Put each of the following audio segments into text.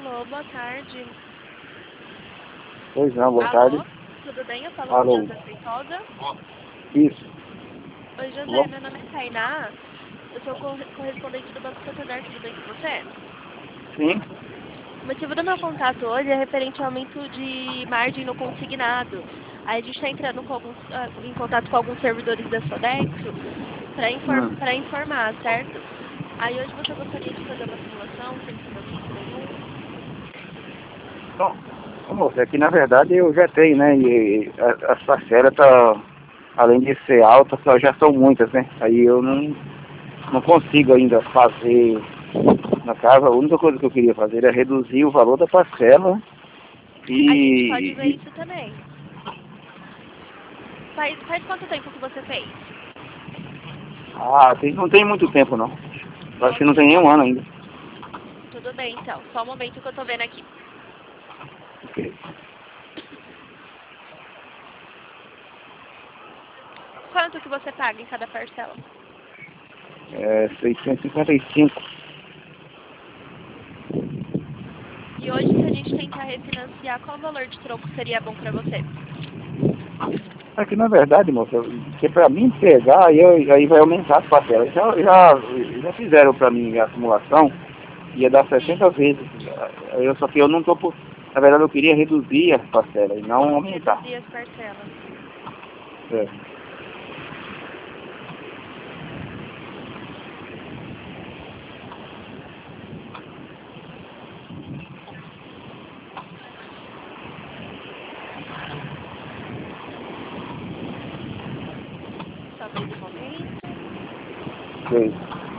Alô, boa tarde. Pois não, boa Alô, tarde. tudo bem? Eu falo Alô. com José Feitosa. Isso. Oi, José, Alô? meu nome é Tainá. Eu sou correspondente do Banco Santander, tudo bem com você? Sim. O motivo do meu contato hoje é referente ao aumento de margem no consignado. Aí a gente está entrando em contato com alguns servidores da Sodexo para informar, certo? Aí hoje você gostaria de fazer uma simulação sem compromisso nenhum? Bom, moça, é que na verdade eu já tenho, né? E as parcelas, tá, além de ser altas, já são muitas, né? Aí eu não consigo ainda fazer na casa. A única coisa que eu queria fazer é reduzir o valor da parcela A gente pode ver e isso também. Faz quanto tempo que você fez? não tem muito tempo não. Acho que não Ok, tem nem um ano ainda. tudo bem então. Só um momento que eu tô vendo aqui. Ok. Quanto que você paga em cada parcela? É 655. E hoje, se a gente tentar refinanciar, qual valor de troco seria bom para você? É que na verdade, moça, que pra mim pegar, aí vai aumentar as parcelas. Já fizeram pra mim a simulação, ia dar 60 vezes. Só que eu não tô por. Na verdade eu queria reduzir as parcelas e não aumentar. Reduzir as parcelas. É. Só mais um momento. Sei.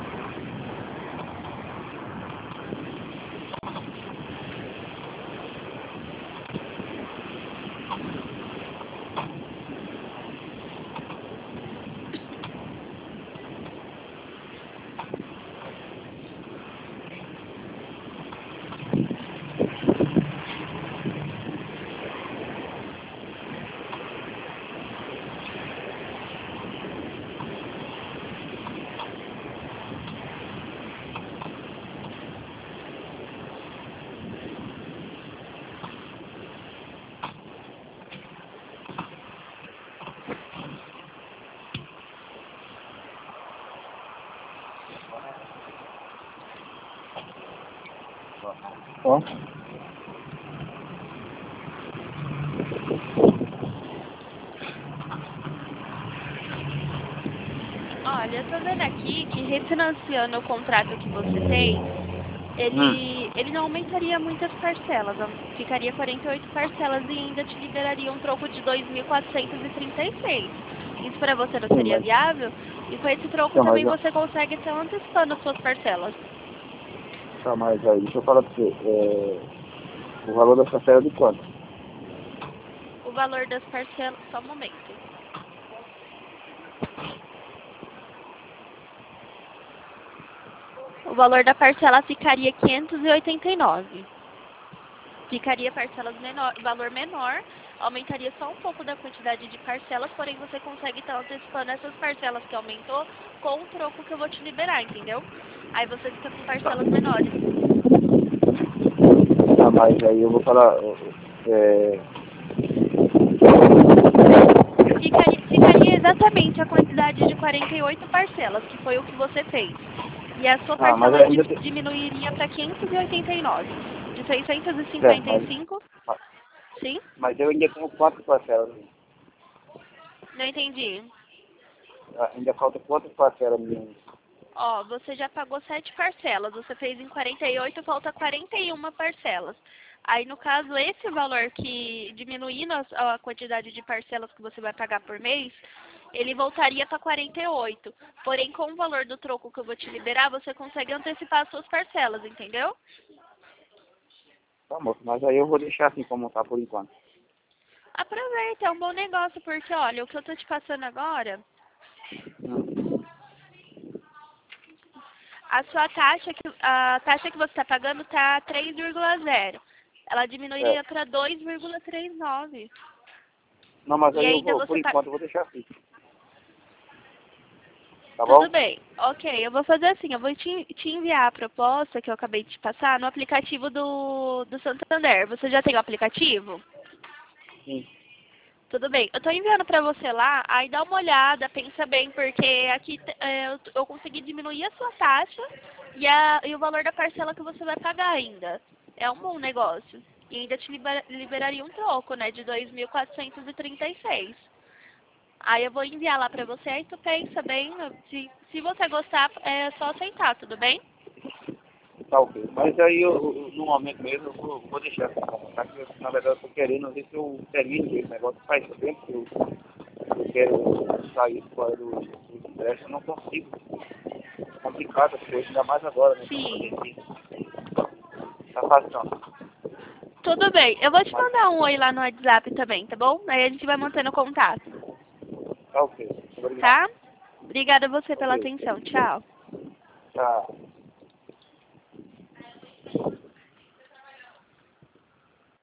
Ó. Olha, eu tô vendo aqui que refinanciando o contrato que você fez, ele não aumentaria muitas parcelas, ficaria 48 parcelas e ainda te liberaria um troco de 2.436. Isso para você não Sim, seria viável? E com esse troco então, também você consegue estar antecipando as suas parcelas. mas aí, deixa eu falar pra você. O valor da parcela é de quanto? O valor das parcelas, só um momento. O valor da parcela ficaria 589. Ficaria valor menor, aumentaria só um pouco da quantidade de parcelas, porém você consegue estar antecipando essas parcelas que aumentou com o troco que eu vou te liberar, entendeu? Aí você fica com parcelas menores. Mas aí eu vou falar. Ficaria exatamente a quantidade de 48 parcelas, que foi o que você fez. E a sua Mas parcela ainda tem. diminuiria para 589. De É, 655, sim? mas eu ainda tenho quantas parcelas? Não entendi. Ainda falta quantas parcelas minhas? Ó, você já pagou 7 parcelas, você fez em 48, falta 41 parcelas. Aí, no caso, esse valor que diminuindo a quantidade de parcelas que você vai pagar por mês, ele voltaria para 48. Porém, com o valor do troco que eu vou te liberar, você consegue antecipar as suas parcelas, entendeu? Tá, moço, mas aí eu vou deixar assim como tá por enquanto. Aproveita, é um bom negócio, porque, olha, o que eu tô te passando agora, a taxa que você está pagando está 3,0. Ela É. diminuiria para 2,39. Não, mas E aí eu ainda vou, por você enquanto, eu vou deixar assim. Tá bom? Tudo bem. Ok, eu vou fazer assim, eu vou te enviar a proposta que eu acabei de te passar no aplicativo do Santander. Você já tem o aplicativo? Sim. Tudo bem. Eu tô enviando pra você lá, aí dá uma olhada, pensa bem, porque aqui eu consegui diminuir a sua taxa e o valor da parcela que você vai pagar ainda. É um bom negócio. E ainda te liberaria um troco, né, de 2.436. Aí eu vou enviar lá pra você, aí tu pensa bem, se você gostar, é só aceitar, tudo bem? Tá ok. Mas aí no momento mesmo eu vou deixar essa comentar, que na verdade eu tô querendo ver se eu termino esse negócio. Faz tempo que eu quero sair fora do estresse, eu não consigo. É complicado as coisas, ainda mais agora, né? Sim. Tá fácil não. Tudo bem. Eu vou te mandar um oi lá no WhatsApp também, tá bom? Aí a gente vai mantendo contato, Tá ok. Obrigado. tá? Obrigada a você pela Ok. atenção. Tchau. Tchau.